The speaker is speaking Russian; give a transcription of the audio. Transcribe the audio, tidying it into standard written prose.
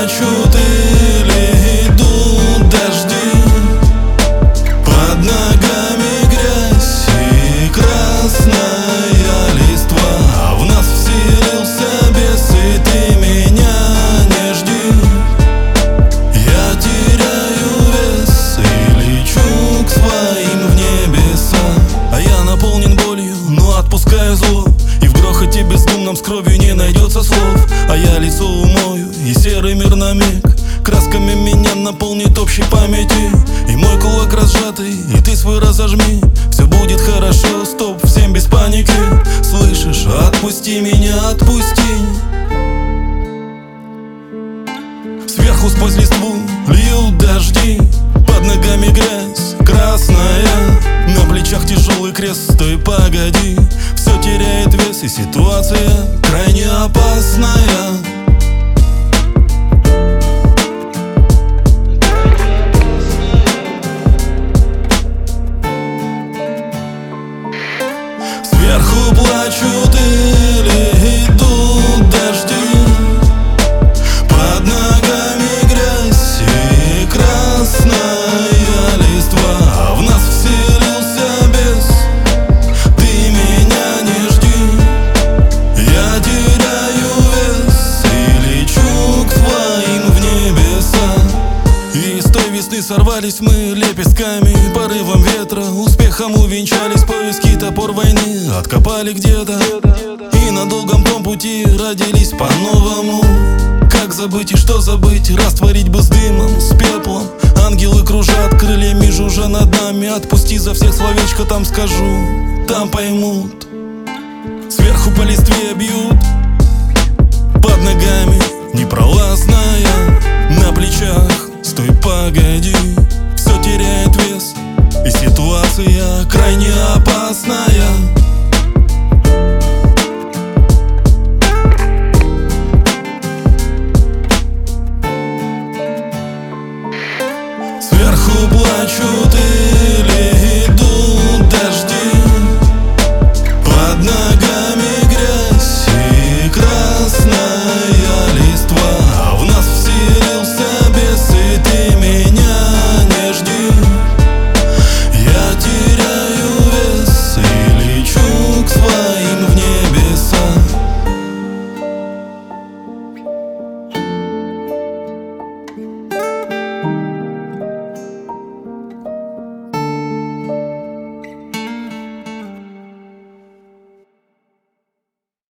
плачут или идут дожди, под ногами грязь и красная листва, а в нас вселился бес, и ты меня не жди. Я теряю вес и лечу к своим в небеса, а я наполнен болью, но отпускаю зло, и в грохоте бездумном с кровью не найдется слов. А я лицо умою, и серый мир на миг красками меня наполнит общей памяти. И мой кулак разжатый, и ты свой разожми. Все будет хорошо, стоп, всем без паники. Слышишь, отпусти меня, отпусти. Сверху сквозь листву льют дожди, под ногами грязь красная, на плечах тяжелый крест, стой, погоди. Все теряет вес, и ситуация крайне опасная. Сверху плачут или идут дожди, под ногами грязь и красная листва, а в нас вселился бес, ты меня не жди. Я теряю вес и лечу к своим в небеса. И с той весны сорвались мы лепестками, порывом ветра, успехом увенчались поиски, топор войны откопали где-то, и на долгом том пути родились по-новому. Как забыть и что забыть, растворить бы с дымом, с пеплом. Ангелы кружат крыльями, жужжа над нами. Отпусти за всех, словечко там скажу, там поймут. Сверху по листве бьют, под ногами непролазная, на плечах стой, погоди. Все теряет вес, и ситуация крайне опасная. Сверху плачут и